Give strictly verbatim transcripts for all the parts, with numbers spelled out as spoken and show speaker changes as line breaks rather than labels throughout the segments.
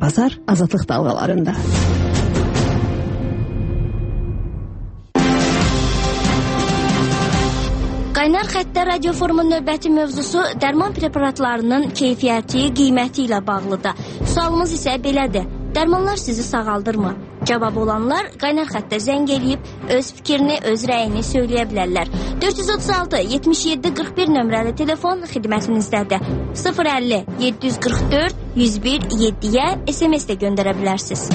Bazar Azadlıq dalğalarında.
Qaynar xəttdə radio forumun növbəti mövzusu dərman preparatlarının keyfiyyəti, qiyməti ilə bağlıdır. Sualımız isə belədir. Dərmanlar sizi sağaldırmı? Cavab olanlar qaynar xəttə zəng eləyib öz fikrini, öz rəyini söyləyə bilərlər. dörd yüz otuz altı yetmiş yeddi qırx bir nömrəli telefon xidmətinizdədir. sıfır əlli yeddi yüz qırx dörd yüz bir yeddiyə S M S də göndərə bilərsiniz.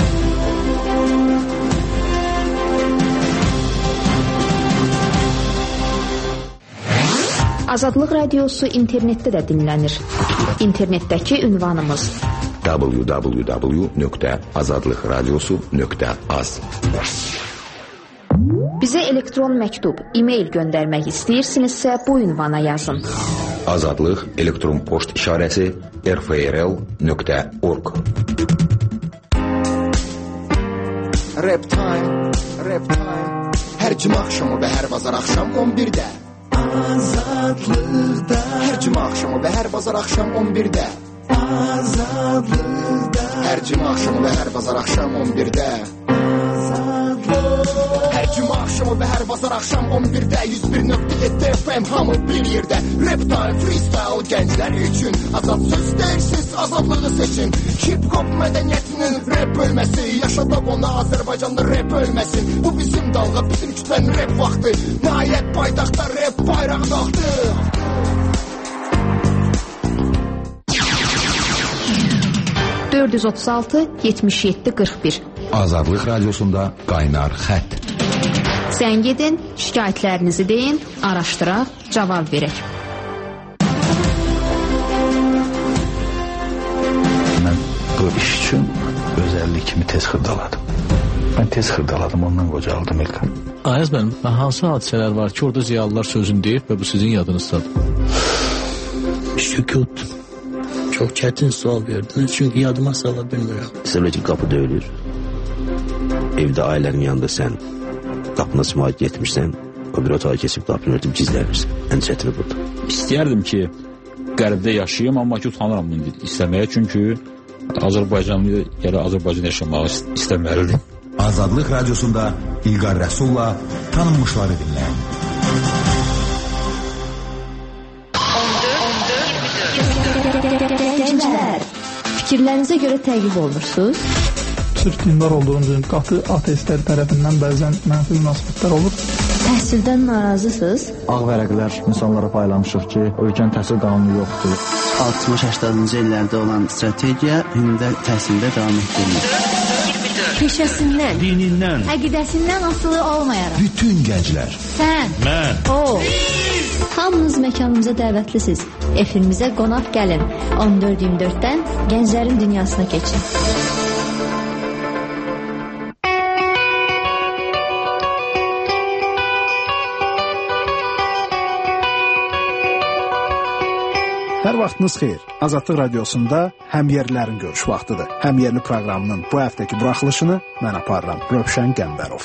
Azadlıq radiosu internetdə də dinlənir. İnternetdəki ünvanımız
w w w nöqtə azadlıq radiosu nöqtə az.
Bizə elektron məktub, e-mail göndərmək istəyirsinizsə bu ünvana yazın.
Azadlıq elektron poçt işarəsi r f r l nöqtə org.
Rap time, rap time. Hər cümə axşamı və hər bazar axşam on birdə. Azadlıqda. Hər cümə axşamı və hər bazar axşam on birdə. Azadlıqda. Hər cümə axşamı və hər bazar axşam on birdə. Hər cümə axşamı və hər bazar axşam on birdə yüz bir nöqtə yeddi F M hamı bir yerdə. Rap time, freestyle gənclər üçün azad söz deyirsiz, azadlığı seçin. Hip hop mədəniyyətinin rap bölməsi, yaşadaq ona Azərbaycanda rap ölməsin. Bu bizim dalğa, bizim kütlənin rap vaxtı. Nəhayət paytaxtda rap bayrağı qalxdı.
dörd yüz otuz altı yetmiş yeddi qırx bir.
Azadlıq radiosunda qaynar xətt.
Zəng edin, şikayətlərinizi deyin, araşdıraq, cavab verək.
Mən bu iş üçün özəllik kimi tez xırdaladım. Mən tez xırdaladım, ondan qocaldım İlkan.
Ayaz mənim, hansı hadisələr var ki, orada ziyalılar sözünü deyib və bu sizin yadınızdadır?
Sükut. Çok çətin sual verdiniz çünkü yadıma sala bilmirəm.
Sonra ki qapı döyülür. Evdə ailənin yanında sən qapına sımaqət getmişsən, o bir otağa keçib qapını örtüb gizlənirsən. Ən çətini burada.
İstəyərdim ki, qərbdə yaşayayım, amma ki utanıram bunu istəməyə, çünki Azərbaycanlı gələ Azərbaycan yaşamağı istəməlidir.
Azadlıq radiosunda İlqar Rəsulla tanınmışları dinləyin.
Gənclər, fikirlərinizə görə təqib olunursunuz?
Sırf dindar olduğum üçün qatı ateistlər tərəfindən bəzən mənfi münasibətlər olur.
Təhsildən narazısınız?
Ağ vərəqlər insanlara paylamışıq ki, ölkənin təhsil qanunu yoxdur.
altmış səksəninci illərdə olan strategiya hündə təhsildə davam etdirilir.
Peşəsindən,
dinindən,
əqidəsindən asılı olmayaraq.
Bütün gənclər.
Sən,
mən,
o. Hamınız məkanımıza dəvətlisiniz. Efimizə qonaq gəlin. on dörd iyirmi dörddən gənclərin dünyasına keçin.
Hər vaxtınız xeyir. Azadlıq radiosunda həmyerlilərin görüş vaxtıdır. Həmyerli proqramının bu həftəki buraxılışını mən aparıram. Rövşən Qəmbərov.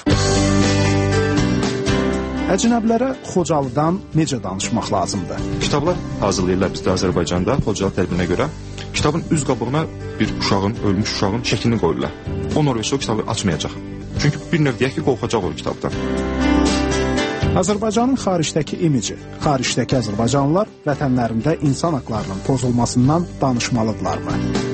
Əcnəbilərə Xocalıdan necə danışmaq lazımdır?
Kitablar hazırlayırlar bizdə Azərbaycanda Xocalı tədbirinə görə. Kitabın üz qabığına bir uşağın, ölmüş uşağın şəklini qoyurlar. O Norveçli o kitabı açmayacaq. Çünki bir növ deyək ki, qorxacaq o kitabdan. Azərbaycanın xaricdəki imici, xaricdəki azərbaycanlılar vətənlərində insan haqlarının pozulmasından danışmalıdırlarmı?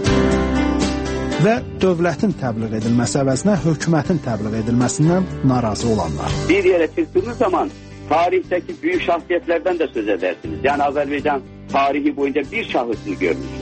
Və dövlətin təbliğ edilməsi əvəzinə hökumətin təbliğ edilməsindən narazı olanlar.
Bir yerə çıxdığınız zaman tarixdəki böyük şəxsiyyətlərdən də söz edərsiniz. Yəni Azərbaycan tarihi boyunca bir şahısını görmüş.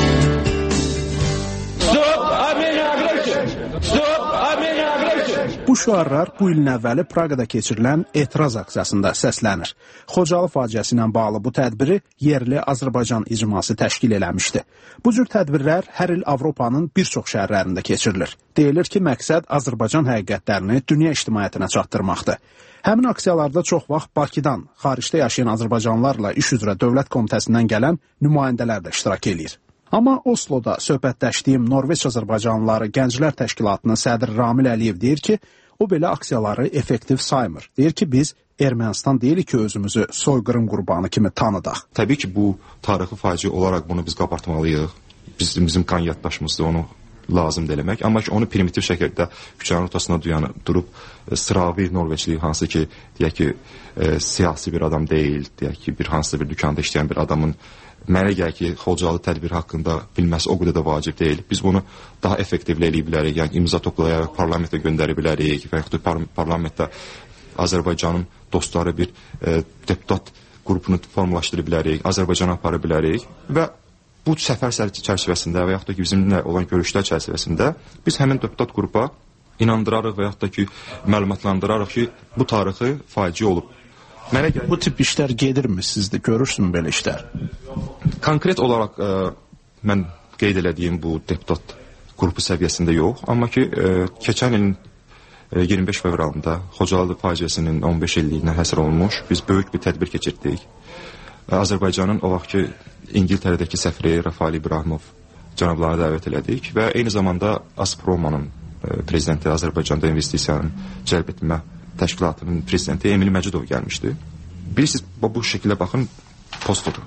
Stop Armenian aggression! Stop Armenian aggression!
Bu şüarlar bu ilin əvvəli Praqada keçirilən etiraz aksiyasında səslənir. Xocalı faciəsi ilə bağlı bu tədbiri yerli Azərbaycan icması təşkil eləmişdi. Bu cür tədbirlər hər il Avropanın bir çox şəhərlərində keçirilir. Deyilir ki, məqsəd Azərbaycan həqiqətlərini dünya ictimaiyyətinə çatdırmaqdır. Həmin aksiyalarda çox vaxt Bakıdan, xaricdə yaşayan azərbaycanlılarla iş üzrə dövlət komitəsindən gələn nümayəndələr də iştirak edir. Amma Osloda söhbətləşdiyim Norveç Azərbaycanlıları Gənclər Təşkilatının sədri Ramil Əliyev deyir ki, o belə aksiyaları effektiv saymır. Deyir ki, biz Ermənistan deyilik ki, özümüzü soyqırım qurbanı kimi tanıdaq.
Təbii ki, bu tarixi faciə olaraq bunu biz qabartmalıyıq. Bizim, bizim qan yaddaşımızdır, onu
lazımdır eləmək. Amma ki, onu primitiv şəkildə küçənin ortasına duyanı, durub e, sıravi Norveçli, hansı ki, deyək ki, e, siyasi bir adam deyil, deyək ki, bir hansısa bir dükanda işləyən bir adamın mənə gəlir ki, Xocalı tədbir haqqında bilməsi o qədər də vacib deyil. Biz bunu daha effektivlə eləyə bilərik. Yəni imza toplayaraq parlamentə göndərə bilərik və yaxud da par parlamentdə Azərbaycanın dostları bir e, deputat qrupunu formalaşdıra bilərik, Azərbaycana apara bilərik və bu səfər çərçivəsində və yaxud da ki, bizimlə olan görüşlər çərçivəsində biz həmin deputat qrupa inandırarıq və yaxud da ki, məlumatlandırarıq ki, bu tarixi faciə olub.
Mənə gəlir, bu tip işlər gedirmi sizdə? Görürsünüz belə işlər?
Konkret olaraq ə, mən qeyd elədiyim bu deputat qrupu səviyyəsində yox, amma ki, ə, keçən ilin iyirmi beş fevralında Xocalı faciəsinin on beş illiyinə həsr olunmuş biz böyük bir tədbir keçirdik. Azərbaycanın o vaxtki İngiltərədəki səfiri Rafael İbrahimov cənablarını dəvət elədik və eyni zamanda Aspromanın prezidenti, Azərbaycanda investisiyanın cəlb etmə təşkilatının prezidenti Emil Məcidov gəlmişdi. Bilirsiniz, bu şəkildə baxın, postudur.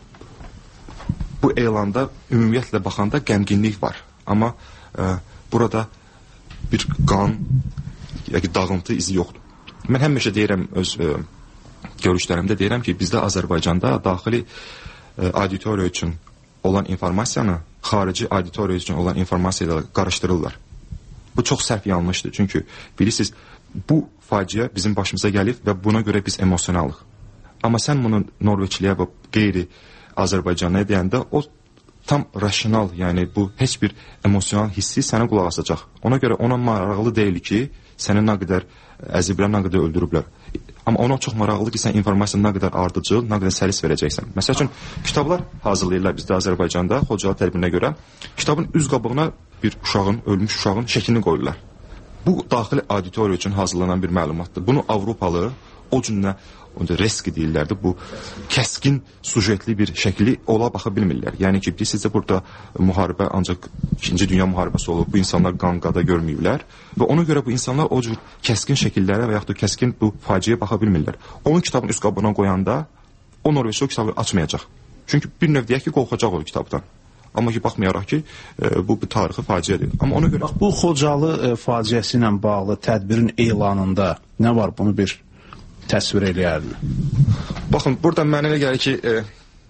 Bu elanda ümumiyyətlə baxanda qəmginlik var. Amma e, burada bir qan, yəni dağıntı izi yoxdur. Mən həmişə deyirəm, öz e, görüşlərimdə deyirəm ki, bizdə Azərbaycanda daxili e, auditoriya üçün olan informasiyanı xarici auditoriya üçün olan informasiyayla qarışdırırlar. Bu çox səhv yanlışdır. Çünki bilirsiniz, bu faciə bizim başımıza gəlib və buna görə biz emosionalıq. Amma sən bunu Norveçliyə və qeyri Azərbaycanlıya deyəndə o tam rasional, yəni bu heç bir emosional hissi sənə qulaq asacaq. Ona görə ona maraqlı deyil ki, səni nə qədər əziblər, nə qədər öldürüblər. Amma ona çox maraqlı ki, sən informasiyanı nə qədər ardıcıl, nə qədər səlis verəcəksən. Məsəl üçün, kitablar hazırlayırlar bizdə Azərbaycanda, Xocalı tədbirinə görə. Kitabın üz qabığına bir uşağın, ölmüş uşağın şəklini qoyurlar. Bu, daxili auditoriya üçün hazırlanan bir məlumatdır. Bunu Avropalı o cünlə reski deyirlərdi, bu kəskin sujetli bir şəkli ola baxa bilmirlər. Yəni ki, sizcə burada müharibə ancaq ikinci Dünya müharibəsi olub, bu insanlar qan-qada görməyiblər və ona görə bu insanlar o cür kəskin şəkillərə və yaxud da kəskin bu faciəyə baxa bilmirlər. Onun kitabın üst qabına qoyanda o Norveçli o kitabı açmayacaq. Çünki bir növ deyək ki, qorxacaq o kitabdan. Amma ki, baxmayaraq ki, e, bu bir tarixi faciədir. Amma ona görə...
Bax, bu Xocalı e, faciəsi ilə bağlı tədbirin elanında nə var? Bunu bir təsvir eləyərdim.
Baxın, burada mənə elə gəlir ki, e,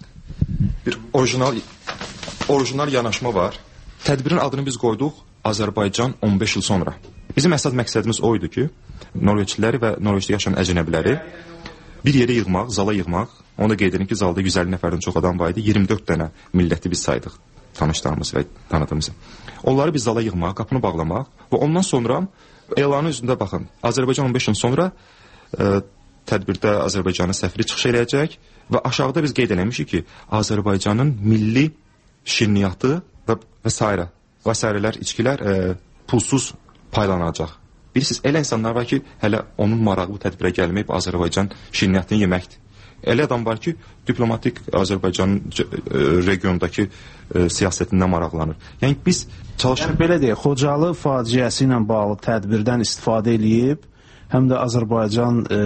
bir orijinal, orijinal yanaşma var. Tədbirin adını biz qoyduq Azərbaycan on beş il sonra. Bizim əsas məqsədimiz o idi ki, Norveçliləri və Norveçdə yaşayan əcnəbiləri bir yerə yığmaq, zala yığmaq. Onu da qeyd edim ki, zalda yüz əlli nəfərdən çox adam var idi. iyirmi dörd dənə milləti biz saydıq, tanışlarımız və tanıdığımızı. Onları biz zala yığmaq, qapını bağlamaq və ondan sonra elanın üzündə baxın. Azərbaycan on beş il sonra e, tədbirdə Azərbaycanın səfiri çıxış eləyəcək və aşağıda biz qeyd eləmişik ki, Azərbaycanın milli şirniyyatı və, və s. və s. içkilər e, pulsuz paylanacaq. Bilirsiniz, elə insanlar var ki, hələ onun maraqlı tədbirə gəlməyib Azərbaycan şirniyyatını yeməkdir. Elə adam var ki, diplomatik Azərbaycanın e, regiondakı e, siyasətindən maraqlanır. Yəni biz çalışırıq.
Yəni, belə deyək, Xocalı faciəsi ilə bağlı tədbirdən istifadə edib, həm də Azərbaycan e,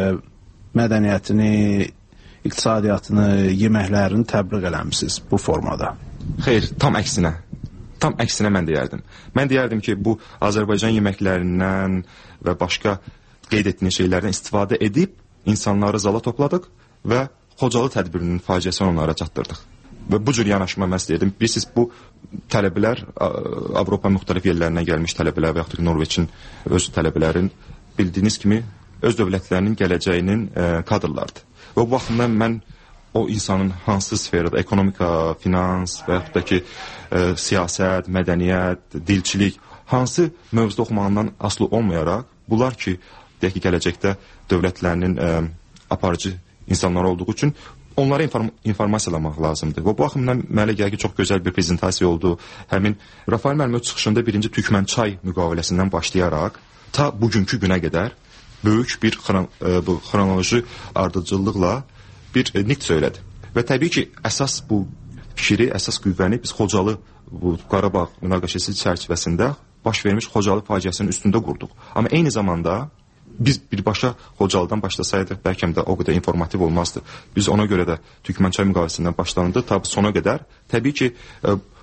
mədəniyyətini, iqtisadiyyatını, yeməklərini təbliğ eləmişsiniz bu formada.
Xeyr, tam əksinə. Tam əksinə mən deyərdim. Mən deyərdim ki, bu Azərbaycan yeməklərindən və başqa qeyd etdiyiniz şeylərdən istifadə edib insanları zala topladıq və Xocalı tədbirinin faciəsini onlara çatdırdıq. Və bu cür yanaşma mən deyirdim. Bilirsiniz, bu tələbələr, Avropa müxtəlif yerlərindən gəlmiş tələbələr və yaxud da Norveçin öz tələbələrin bildiyiniz kimi öz dövlətlərinin gələcəyinin e, kadrlardır. Və bu baxımdan mən o insanın hansı sferada, ekonomika, finans və yaxud da ki, e, siyasət, mədəniyyət, dilçilik, hansı mövzuda oxumağından asılı olmayaraq, bunlar ki, deyək ki, gələcəkdə dövlətlərinin e, aparıcı insanlar olduğu üçün onlara inform informasiyalamaq lazımdır. Və bu baxımdan mənə gəlir ki, çox gözəl bir prezentasiya oldu. Həmin Rafael müəllim çıxışında birinci Türkmənçay müqaviləsindən başlayaraq ta bugünkü günə qədər böyük bir xron e, bu xronoloji ardıcıllıqla bir e, nitq söylədi. Və təbii ki, əsas bu fikri, əsas qüvvəni biz Xocalı, bu Qarabağ münaqişəsi çərçivəsində baş vermiş Xocalı faciəsinin üstündə qurduq. Amma eyni zamanda biz birbaşa Xocalıdan başlasaydıq, bəlkə də o qədər informativ olmazdı. Biz ona görə də Türkmənçay müqaviləsindən başlandı, tabi sona qədər. Təbii ki,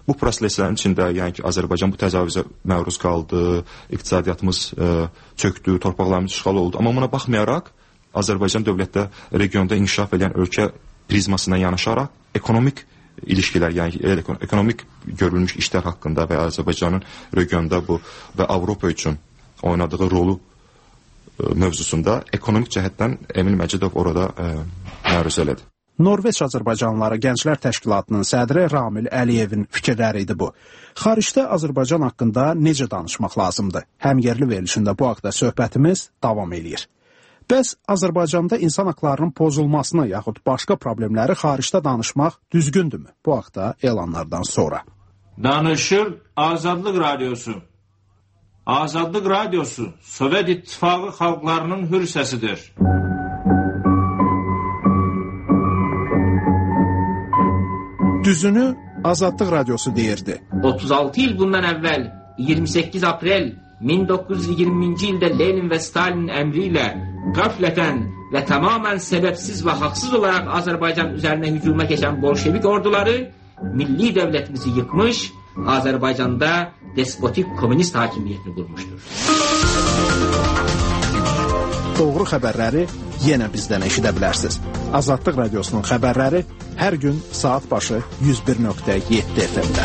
Bu proseslərin içində, yəni ki, Azərbaycan bu təcavüzə məruz qaldı, iqtisadiyyatımız ə, çökdü, torpaqlarımız işğal oldu. Amma buna baxmayaraq, Azərbaycan dövlətdə regionda inkişaf edən ölkə prizmasına yanaşaraq ekonomik ilişkilər, yəni ekonomik görülmüş işlər haqqında və Azərbaycanın regionda bu və Avropa üçün oynadığı rolu ə, mövzusunda ekonomik cəhətdən Emin Məcidov orada ə, məruz elədi.
Norveç Azərbaycanlıları Gənclər Təşkilatının sədri Ramil Əliyevin fikirləri idi bu. Xaricdə Azərbaycan haqqında necə danışmaq lazımdır? Həmyerli verilişində bu haqda söhbətimiz davam eləyir. Bəs Azərbaycanda insan haqlarının pozulmasını yaxud başqa problemləri xaricdə danışmaq düzgündürmü? Bu haqda elanlardan sonra.
Danışır Azadlıq Radyosu. Azadlıq Radyosu Sovet İttifaqı xalqlarının hür səsidir.
Düzünü Azadlıq Radyosu deyirdi.
otuz altı il bundan əvvəl iyirmi səkkiz aprel min doqquz yüz iyirminci ildə Lenin və Stalinin əmri ilə qaflətən və tamamən səbəbsiz və haqsız olaraq Azərbaycan üzərinə hücuma keçən bolşevik orduları milli dövlətimizi yıkmış, Azərbaycanda despotik komünist hakimiyyətini qurmuşdur.
Doğru xəbərləri yenə bizdən eşidə bilərsiniz. Azadlıq Radyosunun xəbərləri hər gün saat başı yüz bir nöqtə yeddi F M-də.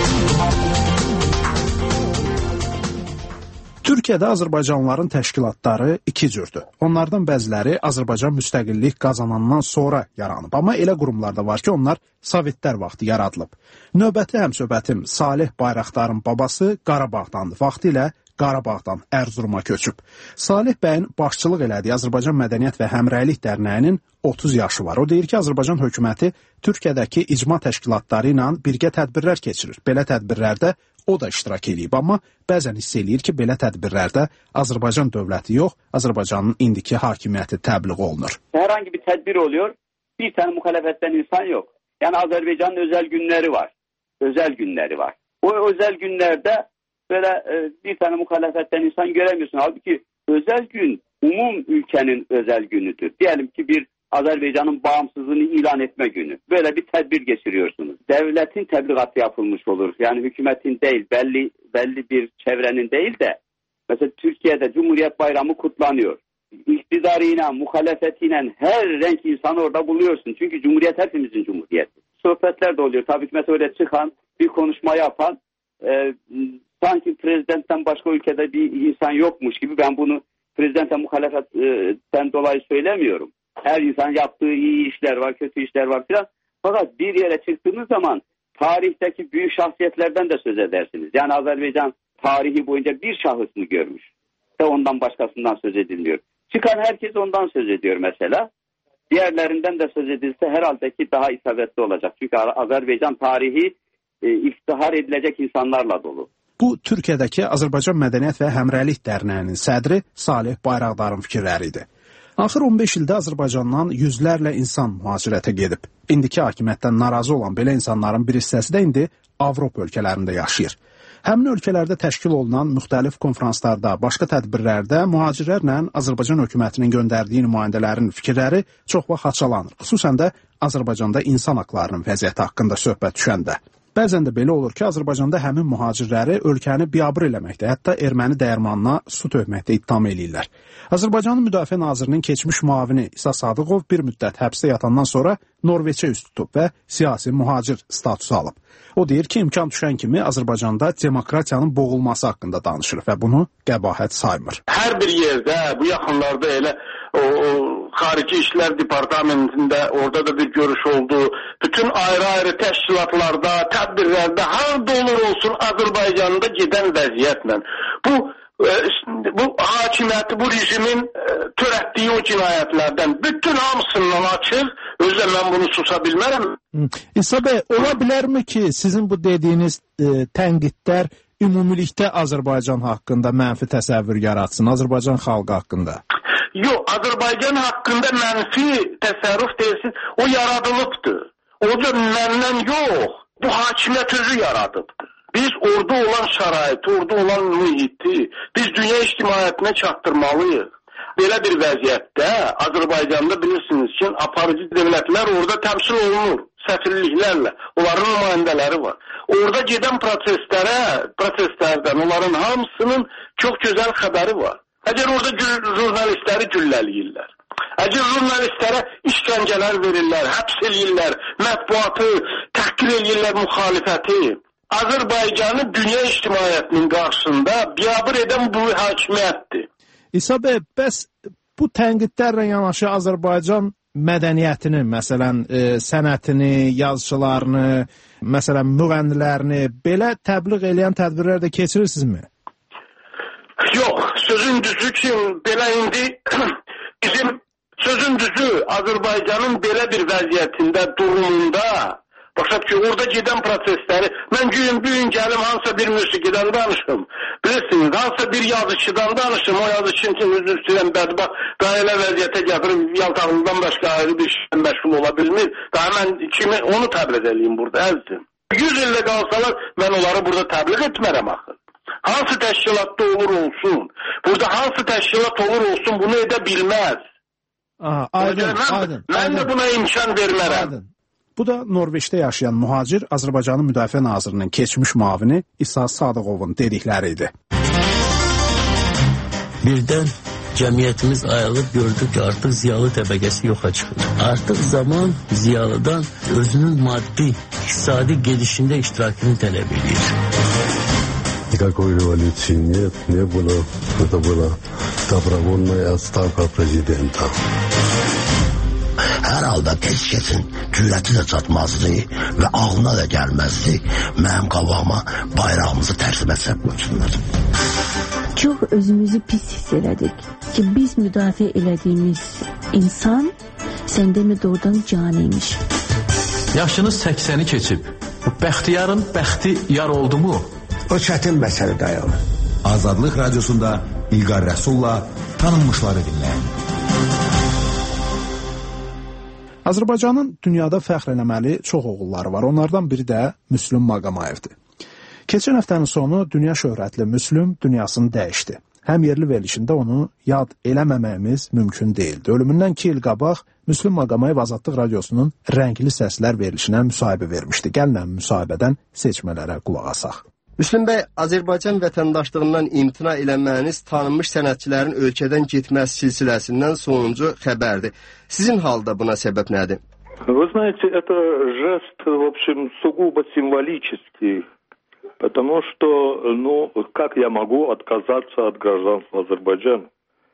Türkiyədə Azərbaycanlıların təşkilatları iki cürdür. Onlardan bəziləri Azərbaycan müstəqillik qazanandan sonra yaranıb. Amma elə qurumlar da var ki, onlar Sovetlər vaxtı yaradılıb. Növbəti həmsöhbətim Salih Bayraqdarın babası Qarabağdandır. Vaxtilə Qarabağdan Ərzuruma köçüb. Salih bəyin başçılıq elədiyi Azərbaycan Mədəniyyət və Həmrəylik Dərnəyinin otuz yaşı var. O deyir ki, Azərbaycan hökuməti Türkiyədəki icma təşkilatları ilə birgə tədbirlər keçirir. Belə tədbirlərdə o da iştirak edib, amma bəzən hiss eləyir ki, belə tədbirlərdə Azərbaycan dövləti yox, Azərbaycanın indiki hakimiyyəti təbliğ olunur.
Hər hangi bir tədbir oluyor, bir tane müxalefetten insan yok. Yani Azerbaycan'ın özel günleri var. Özel günleri var. O özel günlerde böyle e, bir tane muhalefetten insan göremiyorsun. Halbuki özel gün umum ülkenin özel günüdür. Diyelim ki bir Azerbaycan'ın bağımsızlığını ilan etme günü. Böyle bir tedbir geçiriyorsunuz. Devletin tebligatı yapılmış olur. Yani hükümetin değil, belli belli bir çevrenin değil de mesela Türkiye'de Cumhuriyet Bayramı kutlanıyor. İktidarıyla, muhalefetiyle her renk insanı orada buluyorsun. Çünkü Cumhuriyet hepimizin cumhuriyeti. Sohbetler de oluyor. Tabii ki mesela öyle çıkan, bir konuşma yapan, e, sanki prezidentten başka ülkede bir insan yokmuş gibi, ben bunu prezidente muhalefetten dolayı söylemiyorum. Her insan yaptığı iyi işler var, kötü işler var filan. Fakat bir yere çıktığınız zaman tarihteki büyük şahsiyetlerden de söz edersiniz. Yani Azerbaycan tarihi boyunca bir şahıs mı görmüş? Ve ondan başkasından söz edilmiyor. Çıkan herkes ondan söz ediyor mesela. Diğerlerinden de söz edilse herhalde ki daha isabetli olacak. Çünkü Azerbaycan tarihi e, iftihar edilecek insanlarla dolu.
Bu, Türkiyədəki Azərbaycan Mədəniyyət və Həmrəylik Dərnəyinin sədri Salih Bayraqdarın fikirləri idi. Axır on beş ildə Azərbaycandan yüzlərlə insan mühacirətə gedib. İndiki hakimiyyətdən narazı olan belə insanların bir hissəsi də indi Avropa ölkələrində yaşayır. Həmin ölkələrdə təşkil olunan müxtəlif konferanslarda, başqa tədbirlərdə mühacirlərlə Azərbaycan hökumətinin göndərdiyi nümayəndələrin fikirləri çox vaxt haçalanır. Xüsusən də Azərbaycanda insan haqlarının vəziyyəti haqqında söhbət düşəndə. Bəzən də belə olur ki, Azərbaycanda həmin mühacirləri ölkəni biabır eləməkdə, hətta erməni dəyirmanına su töhməkdə ittiham eləyirlər. Azərbaycanın Müdafiə Nazirinin keçmiş müavini İsa Sadıqov bir müddət həbsdə yatandan sonra Norveçə üz tutub və siyasi mühacir statusu alıb. O deyir ki, imkan düşən kimi Azərbaycanda demokratiyanın boğulması haqqında danışır və bunu qəbahət saymır.
Hər bir yerdə, bu yaxınlarda elə o, o Xarici İşlər Departamentində orada da bir görüş oldu. Bütün ayrı-ayrı təşkilatlarda, tədbirlərdə harada olur olsun Azərbaycanda gedən vəziyyətlə. Bu e, bu hakimiyyəti, bu rejimin e, törətdiyi o cinayətlərdən bütün hamısından açıq. Özlə mən bunu susa bilmərəm.
İsa bəy, ola bilərmi ki, sizin bu dediyiniz e, tənqidlər ümumilikdə Azərbaycan haqqında mənfi təsəvvür yaratsın, Azərbaycan xalqı haqqında?
Yox, Azərbaycan haqqında mənfi təsərrüf deyilsin, o yaradılıbdır. O da məndən yox, bu hakimiyyət özü yaradıbdır. Biz orada olan şəraiti, orada olan mühiti, biz dünya ictimaiyyətinə çatdırmalıyıq. Belə bir vəziyyətdə Azərbaycanda bilirsiniz ki, aparıcı dövlətlər orada təmsil olunur. səfirliklərlə, onların nümayəndələri var. Orada gedən proseslərə, proseslərdən onların hamısının çox gözəl xəbəri var. Əgər orada jurnalistləri gülləliyirlər, əgər jurnalistlərə işgəncələr verirlər, həbs eləyirlər, mətbuatı təhqir eləyirlər, müxalifəti, Azərbaycanı dünya ictimaiyyətinin qarşısında biabır edən bu hakimiyyətdir.
İsa bəy, bəs bu tənqidlərlə yanaşı Azərbaycan mədəniyyətini, məsələn, e, sənətini, yazıçılarını, məsələn, müğənnilərini belə təbliğ eləyən tədbirlər də keçirirsinizmi?
Yox, sözün düzü ki, belə indi bizim sözün düzü Azərbaycanın belə bir vəziyyətində, durumunda, başa ki, orada gedən prosesləri, mən gün bugün gəlim hansısa bir musiqidən danışım, bilirsiniz, hansısa bir yazıçıdan danışım, o yazıçı üçün üzr istəyirəm, bədbaxt, daha elə vəziyyətə gətirim, yaltağımdan başqa ayrı bir işlə məşğul ola bilmir, daha mən kimi onu təbliğ edeyim burada, əzdim. yüz ildə qalsalar, mən onları burada təbliğ etmərəm axı. Hansı təşkilatda olur olsun, burada hansı təşkilat olur olsun, bunu edə bilməz.
Aha, aydın,
mən,
aydın.
Mən
aydın.
də buna imkan vermərəm.
Aydın. Bu da Norveçdə yaşayan mühacir Azərbaycanın Müdafiə Nazirinin keçmiş müavini İsa Sadıqovun dedikləri idi.
Birdən cəmiyyətimiz ayılıb gördük ki, artıq ziyalı təbəqəsi yoxa çıxır. Artıq zaman ziyalıdan özünün maddi, iqtisadi gedişində iştirakını tələb edir.
Никакой революции нет, не было. Это была добровольная отставка президента.
Hər halda tez kesin, cürəti də çatmazdı və ağlına da gəlməzdi. Mənim qabağıma bayrağımızı tərsimə səb qoysunlar.
Çox özümüzü pis hiss elədik ki, biz müdafiə elədiyimiz insan səndəmi doğrudan caniymiş.
Yaşınız səksəni keçib. Bu bəxtiyarın bəxti yar oldu mu?
O çətin məsələ dayanır.
Azadlıq Radiosunda İlqar Rəsulla tanınmışları dinləyin.
Azərbaycanın dünyada fəxr eləməli çox oğulları var. Onlardan biri də Müslüm Maqamayevdir. Keçən həftənin sonu dünya şöhrətli Müslüm dünyasını dəyişdi. Həm yerli verilişində onu yad eləməməyimiz mümkün deyildi. Ölümündən iki il qabaq Müslüm Maqamayev Azadlıq Radiosunun Rəngli Səslər verilişinə müsahibə vermişdi. Gəlin müsahibədən seçmələrə qulaq asaq.
Müslüm bəy, Azərbaycan vətəndaşlığından imtina eləməyiniz tanınmış sənətçilərin ölkədən getməz silsiləsindən sonuncu xəbərdir. Sizin halda buna səbəb nədir?
Вы знаете, это жест, в общем, сугубо символический, потому что, ну, как я могу отказаться от гражданства Азербайджана,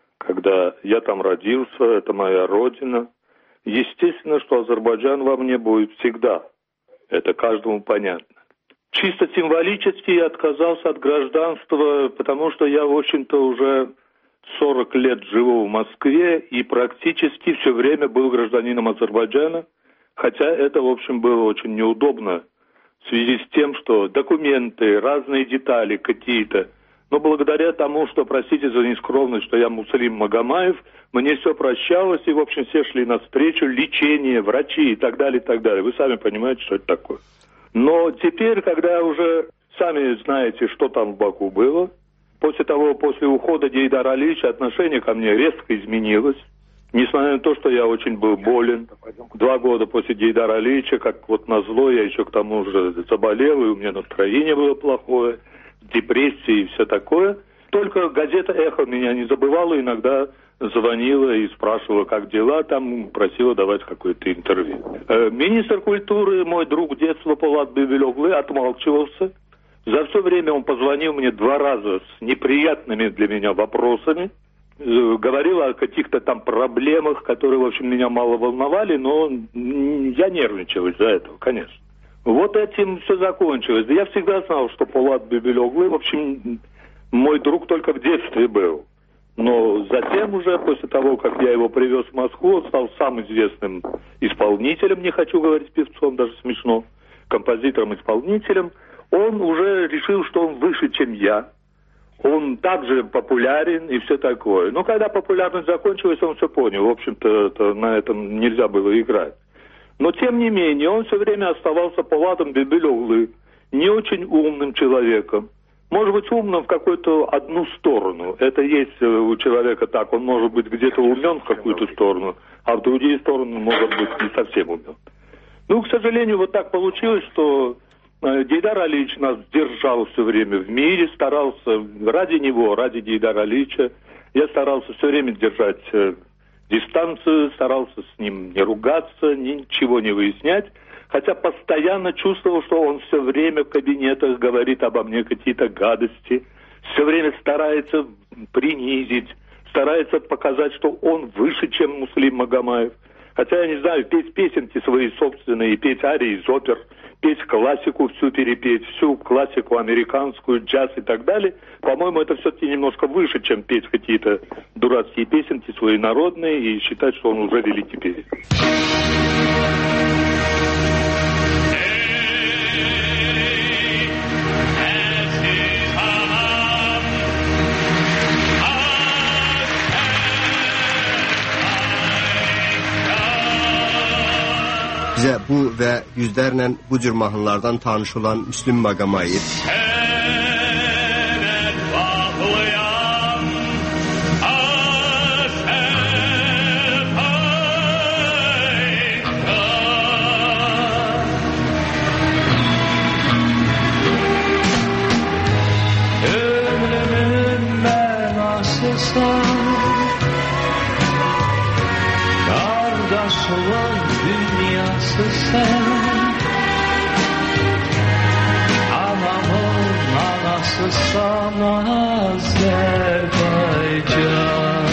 когда я там родился, это моя родина. Естественно, что Азербайджан во мне будет всегда, это каждому понятно. Чисто символически я отказался от гражданства, потому что я, в общем-то, уже сорок лет живу в Москве и практически все время был гражданином Азербайджана, хотя это, в общем, было очень неудобно в связи с тем, что документы, разные детали какие-то. Но благодаря тому, что, простите за нескромность, что я Муслим Магомаев, мне все прощалось, и, в общем, все шли навстречу, лечение, врачи и так далее, и так далее. Вы сами понимаете, что это такое. Но теперь, когда уже сами знаете, что там в Баку было, после того, после ухода Гейдара Алиевича отношение ко мне резко изменилось. Несмотря на то, что я очень был болен. Два года после Гейдара Алиевича, как вот назло, я еще к тому же заболел, и у меня настроение было плохое, депрессия и все такое. Только газета «Эхо» меня не забывала, иногда звонила и спрашивала, как дела, там просила давать какое-то интервью. Э, министр культуры, мой друг детства Полат Бибелёглы, отмалчивался. За все время он позвонил мне два раза с неприятными для меня вопросами. Э, говорил о каких-то там проблемах, которые, в общем, меня мало волновали, но я нервничал из-за этого, конечно. Вот этим все закончилось. Я всегда знал, что Полат Бибелёглы, в общем, мой друг только в детстве был. Но затем уже, после того, как я его привез в Москву, он стал самым известным исполнителем, не хочу говорить певцом, даже смешно, композитором-исполнителем. Он уже решил, что он выше, чем я. Он также популярен и все такое. Но когда популярность закончилась, он все понял. В общем-то, на этом нельзя было играть. Но, тем не менее, он все время оставался Полатом Бибелёглы, не очень умным человеком. Может быть, умным в какую-то одну сторону. Это есть у человека так. Он может быть где-то умен в какую-то сторону, а в другие стороны может быть не совсем умен. Ну, к сожалению, вот так получилось, что Гейдар Алиевич нас держал все время в мире, старался ради него, ради Гейдара Алиевича. Я старался все время держать э, дистанцию, старался с ним не ругаться, ничего не выяснять. Хотя постоянно чувствовал, что он все время в кабинетах говорит обо мне какие-то гадости. Все время старается принизить, старается показать, что он выше, чем Муслим Магомаев. Хотя, я не знаю, петь песенки свои собственные, петь арии из опер, петь классику всю перепеть, всю классику американскую, джаз и так далее. По-моему, это все-таки немножко выше, чем петь какие-то дурацкие песенки свои народные и считать, что он уже великий певец.
Bizə bu və yüzlərlə bu cür mahnılardan tanış olan Müslüm Maqamayev.
Ömrümün mənasısan, qardaş olan dünyası sen, anamın anası sana Azərbaycan.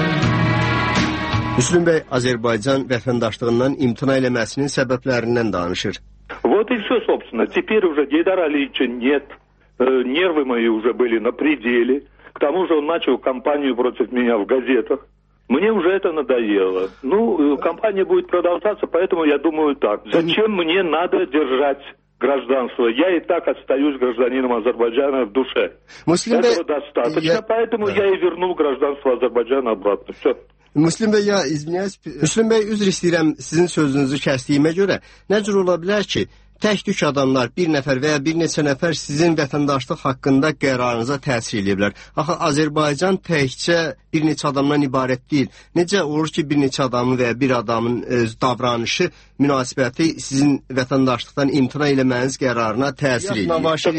Müslüm bəy Azərbaycan vətəndaşlığından imtina eləməsinin səbəblərindən danışır.
Вот и все, собственно. Теперь уже Гейдара Алиевича нет. Нервы мои уже были на пределе. К тому же он начал кампанию против меня в газетах. Мне уже это надоело. Ну, кампания будет продолжаться, поэтому я думаю так. Зачем мне надо держать гражданство? Я и так остаюсь гражданином Азербайджана в душе.
Müslüm
Этого достаточно,
я...
поэтому да. я и вернул гражданство Азербайджана обратно. Все.
Müslüm bəy, ya izləyiniz, Müslüm bəy, üzr istəyirəm sizin sözünüzü kəsdiyimə görə. Nə cür ola bilər ki, tək-tük adamlar, bir nəfər və ya bir neçə nəfər sizin vətəndaşlıq haqqında qərarınıza təsir edirlər. Axı Azərbaycan təkcə bir neçə adamdan ibarət deyil. Necə olur ki, bir neçə adamın və ya bir adamın e, davranışı, münasibəti sizin vətəndaşlıqdan imtina eləməniz qərarına təsir edir?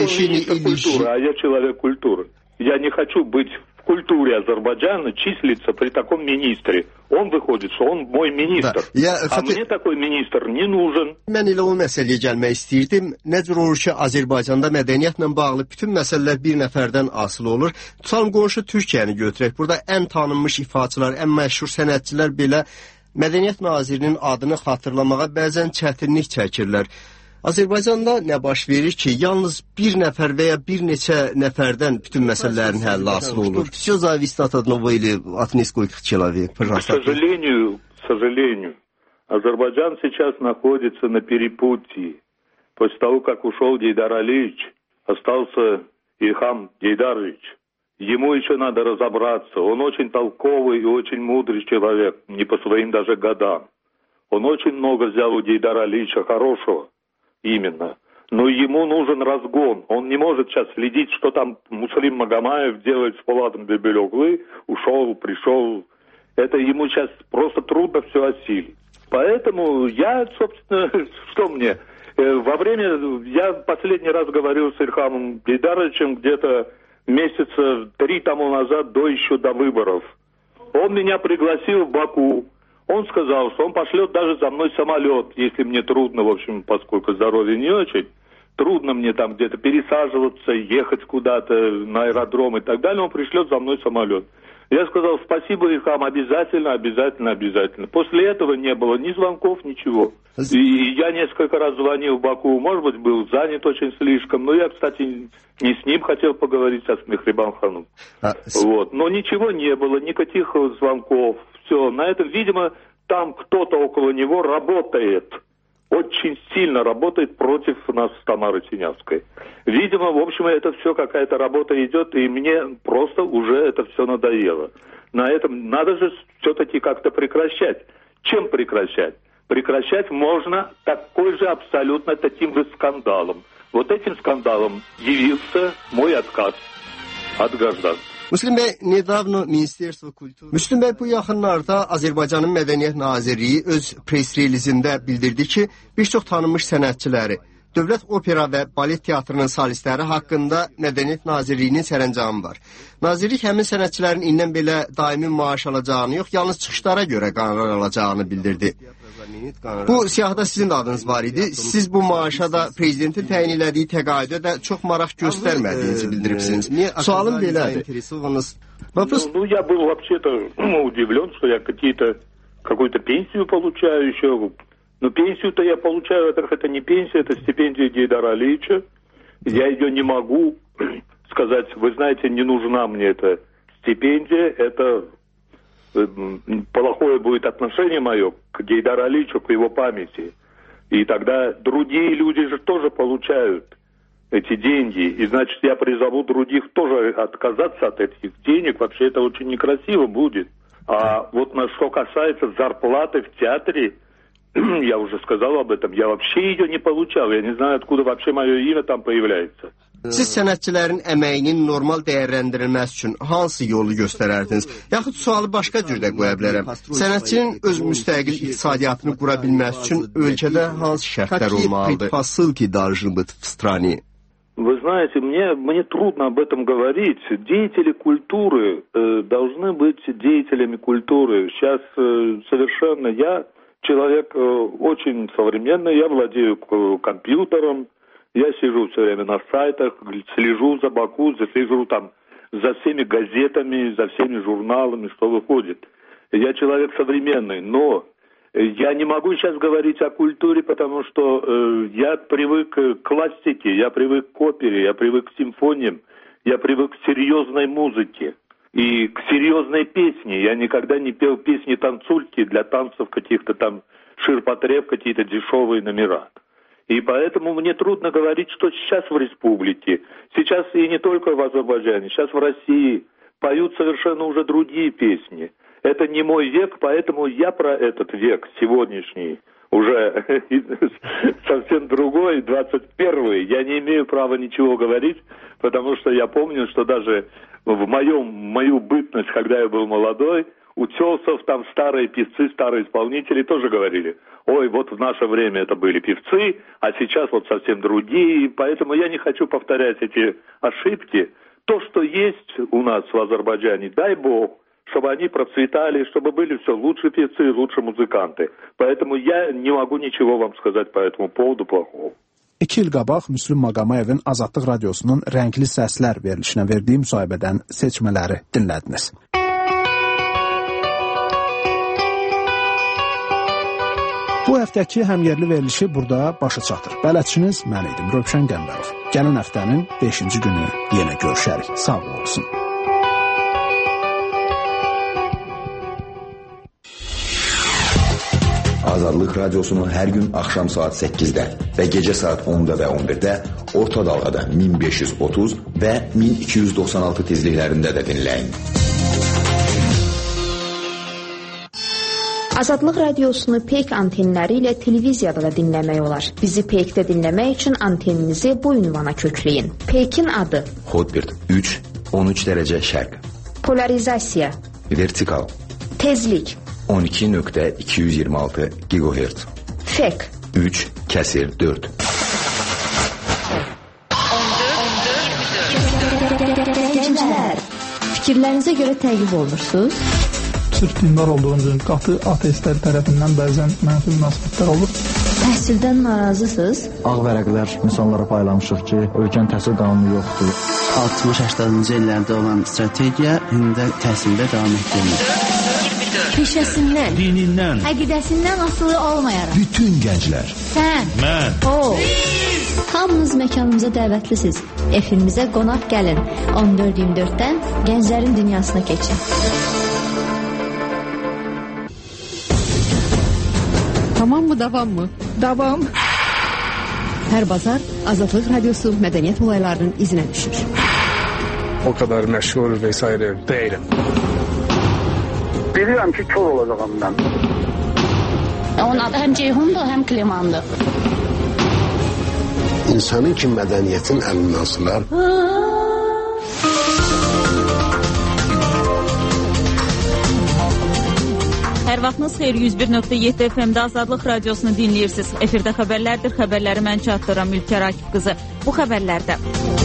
Я человек культуры. Я не хочу быть в культуре Азербайджана, числиться при таком министре. Он выходит, что он мой министр. Да. Я, а хотя... мне такой министр не нужен.
Mən elə o məsələyə gəlmək istəyirdim. Nə cür olur ki, Azərbaycanda mədəniyyətlə bağlı bütün məsələlər bir nəfərdən asılı olur. Tutalım qonşu Türkiyəni götürək. Burada ən tanınmış ifaçılar, ən məşhur sənətçilər belə mədəniyyət nazirinin adını xatırlamağa bəzən çətinlik çəkirlər. Azərbaycanda nə baş verir ki, yalnız bir nəfər və ya bir neçə nəfərdən bütün məsələlərin həlli asılı olur. Все зависит от одного или от нескольких человек.
К сожалению, к сожалению, Азербайджан сейчас находится на перепутье. После того, как ушел Гейдар Алиевич, остался Ильхам Гейдарович. Ему еще надо разобраться. Он очень толковый и очень мудрый человек, не по своим даже годам. Он очень много взял у Гейдара Алиевича хорошего. Именно. Но ему нужен разгон. Он не может сейчас следить, что там Муслим Магомаев делает с Поладом Бебелёглы. Ушел, пришел. Это ему сейчас просто трудно все осилить. Поэтому я, собственно, что мне? Во время, я последний раз говорил с Ильхамом Гейдаровичем где-то месяца три тому назад, до еще до выборов. Он меня пригласил в Баку. Он сказал, что он пошлет даже за мной самолет, если мне трудно, в общем, поскольку здоровье не очень, трудно мне там где-то пересаживаться, ехать куда-то на аэродром и так далее, он пришлет за мной самолет. Я сказал, спасибо, Ильхам, обязательно, обязательно, обязательно. После этого не было ни звонков, ничего. И я несколько раз звонил в Баку, может быть, был занят очень слишком, но я, кстати, не с ним хотел поговорить, а с Мехрибан Ханом. А, вот. Но ничего не было, никаких звонков. Все, на этом, видимо, там кто-то около него работает. Очень сильно работает против нас с Тамарой Синявской. Видимо, в общем, это все какая-то работа идет, и мне просто уже это все надоело. На этом надо же все-таки как-то прекращать. Чем прекращать? Прекращать можно такой же абсолютно таким же скандалом. Вот этим скандалом явился мой отказ от гражданства.
Müslüm bəy, nedavno Ministerstvo Kultur... Müslüm bəy, bu yaxınlarda Azərbaycanın Mədəniyyət Nazirliyi öz pres relizində bildirdi ki, bir çox tanınmış sənətçiləri, Dövlət Opera və Balet Teatrının solistləri haqqında Mədəniyyət Nazirliyinin sərəncamı var. Nazirlik həmin sənətçilərin indən belə daimi maaş alacağını yox, yalnız çıxışlara görə qərar alacağını bildirdi. Bu siyahıda sizin de adınız var idi. Siz bu maaşa da prezidentin təyin elədiyi təqaüdə də çox maraq göstərmədiyinizi bildiribsiniz. Sualım belədir.
Вопрос... Ну, я был вообще-то удивлен, что я какие-то, какую-то пенсию получаю еще. Но пенсию-то я получаю, это, это не пенсия, это стипендия Гейдара Алиевича. Я ее не могу сказать, вы знаете, не нужна мне эта стипендия, это плохое будет отношение мое к Гейдару Алиевичу, к его памяти. И тогда другие люди же тоже получают эти деньги. И значит, я призову других тоже отказаться от этих денег. Вообще это очень некрасиво будет. А вот на что касается зарплаты в театре, я уже сказал об этом, я вообще ее не получал. Я не знаю, откуда вообще мое имя там появляется.
Siz sənətçilərin əməyinin normal dəyərləndirilməsi üçün hansı yolu göstərərdiniz? Yaxud sualı başqa cürdə qoya bilərəm. Sənətçinin öz müstəqil iqtisadiyyatını qura bilməsi üçün ölkədə hansı şərtlər olmalıdır? Посылки должны быть в стране.
Вы знаете, мне, мне трудно об этом говорить. Деятели культуры э, должны быть деятелями культуры. Сейчас э, совершенно я человек э, очень современный, я владею компьютером, я сижу все время на сайтах, слежу за Баку, слежу там за всеми газетами, за всеми журналами, что выходит. Я человек современный, но я не могу сейчас говорить о культуре, потому что э, я привык к классике, я привык к опере, я привык к симфониям, я привык к серьезной музыке и к серьезной песне. Я никогда не пел песни-танцульки для танцев каких-то там ширпотреб, какие-то дешевые номера. И поэтому мне трудно говорить, что сейчас в республике, сейчас и не только в Азербайджане, сейчас в России поют совершенно уже другие песни. Это не мой век, поэтому я про этот век сегодняшний, уже совсем другой, двадцать первый, я не имею права ничего говорить, потому что я помню, что даже в моем, мою бытность, когда я был молодой, утесов, там старые певцы, старые исполнители тоже говорили: ой, вот в наше время это были певцы, а сейчас вот совсем другие, поэтому я не хочу повторять эти ошибки. То, что есть у нас в Азербайджане, дай бог, чтобы они процветали, чтобы были все лучшие певцы и лучшие музыканты. Поэтому я не могу ничего вам сказать по этому поводу плохого.
İki il qabaq Müslüm Maqamayevin Azadlıq Radiosunun Rəngli Səslər verilişinə verdiyi müsahibədən seçmələri dinlədiniz. Bu həftəki həmyerli verilişi burada başa çatır. Bələdçiniz mən idim, Rövşən Qəmbərov. Gələn həftənin beşinci günü yenə görüşərik. Sağ olsun.
Azadlıq Radiosu'nu hər gün axşam saat səkkizdə və gecə saat onda və on birdə orta dalğada min beş yüz otuz və min iki yüz doxsan altı tezliklərində də dinləyin.
Azadlıq Radiosunu Peyk antenləri ilə televiziyada da dinləmək olar. Bizi Peykdə dinləmək üçün anteninizi bu ünvana kökləyin. Peykin adı:
Hotbird üç on üç dərəcə şərq.
Polarizasiya:
Vertikal.
Tezlik:
on iki nöqtə iki yüz iyirmi altı gigahertz.
Fek:
üç kəsir dörd.
Gənclər, fikirlərinizə görə təqib olunursunuz?
Sırf dindar olduğunuz üçün qatı ateistlər tərəfindən bəzən mənfi münasibətlər olur.
Təhsildən narazısınız?
Ağ vərəqlər insanlara paylamışıq ki, ölkənin təhsil qanunu yoxdur.
altmış səksəninci illərdə olan strategiya indi də təhsildə davam etdirilir.
Peşəsindən,
dinindən,
əqidəsindən asılı olmayaraq.
Bütün gənclər.
Sən,
mən,
o, hamınız məkanımıza dəvətlisiniz. Efimizə qonaq gəlin. on dörd iyirmi dörddən gənclərin dünyasına keçin.
Tamam mı, davam mı?
Davam.
Hər bazar Azadlıq Radiosu mədəniyyət olaylarının izinə düşür.
O kadar meşhur vesaire değilim.
Bilirəm ki, kör olacağım mən.
Onun adı həm Ceyhundur, həm Klimandır.
İnsanın ki mədəniyyətin əlindən asılar.
Hər vaxtınız xeyir, yüz bir nöqtə yeddi F M-də Azadlıq Radiosunu dinləyirsiniz. Efirdə xəbərlərdir, xəbərləri mən çatdıram Ülkər Akif qızı. Bu xəbərlərdə